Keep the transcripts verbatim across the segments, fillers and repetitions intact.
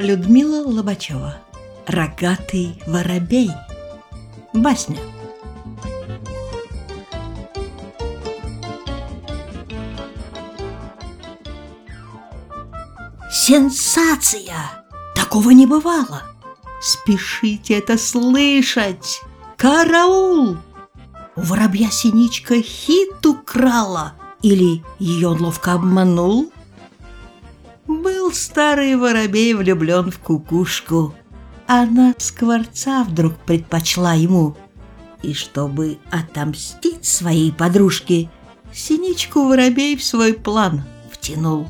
Людмила Лобачева. Рогатый воробей. Басня. Сенсация! Такого не бывало! Спешите это слышать! Караул! У воробья Синичка хит украла, или ее он ловко обманул? Был старый воробей влюблен в кукушку. Она скворца вдруг предпочла ему. И чтобы отомстить своей подружке, Синичку воробей в свой план втянул.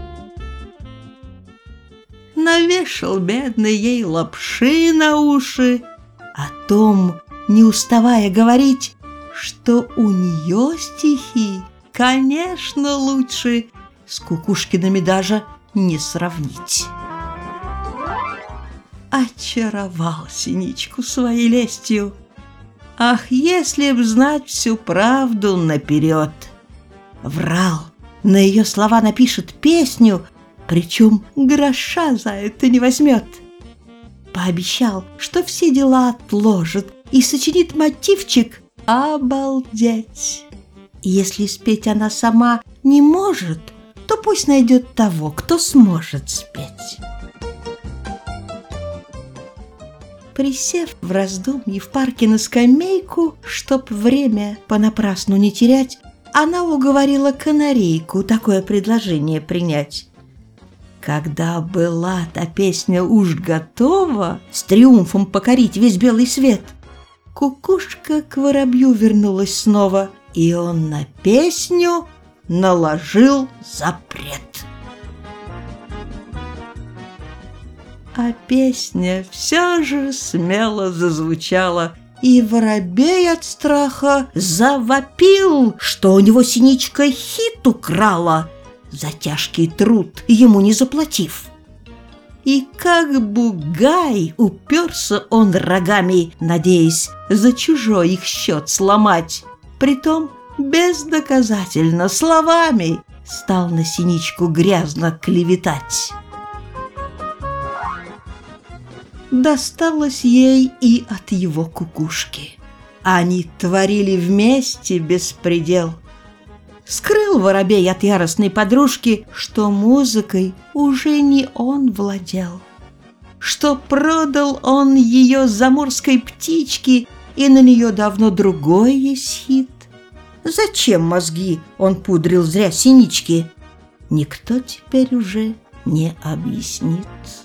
Навешал бедный ей лапши на уши, о том, не уставая говорить, что у нее стихи, конечно, лучше, с Кукушкиными даже не сравнить. Очаровал Синичку своей лестью. Ах, если б знать всю правду наперед! Врал, на ее слова напишет песню, причем гроша за это не возьмет. Пообещал, что все дела отложит и сочинит мотивчик обалдеть. Если спеть она сама не может, то пусть найдет того, кто сможет спеть. Присев в раздумье в парке на скамейку, чтоб время понапрасну не терять, она уговорила канарейку такое предложение принять. Когда была та песня уж готова с триумфом покорить весь белый свет, кукушка к воробью вернулась снова, и он на песню наложил запрет. А песня все же смело зазвучала, и воробей от страха завопил, что у него Синичка хит украла, за тяжкий труд ему не заплатив. И как бугай уперся он рогами, надеясь за чужой их счет сломать. Притом бездоказательно словами стал на Синичку грязно клеветать. Досталось ей и от его кукушки. Они творили вместе беспредел. Скрыл воробей от яростной подружки, что музыкой уже не он владел, что продал он ее заморской птичке, и на нее давно другой есть хит. Зачем мозги он пудрил зря Синички, никто теперь уже не объяснит.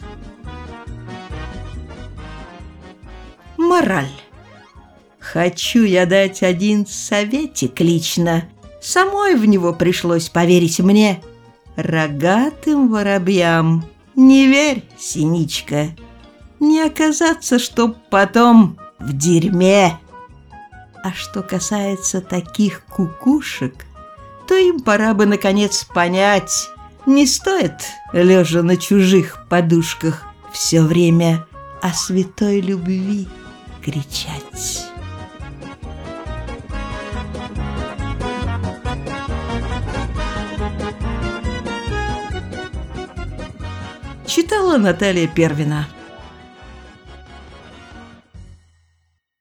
Мораль. Хочу я дать один советик лично. Самой в него пришлось поверить мне. Рогатым воробьям не верь, Синичка. Не оказаться, чтоб потом в дерьме. А что касается таких кукушек, то им пора бы наконец понять, не стоит, лежа на чужих подушках, все время о святой любви кричать. Читала Наталья Первина.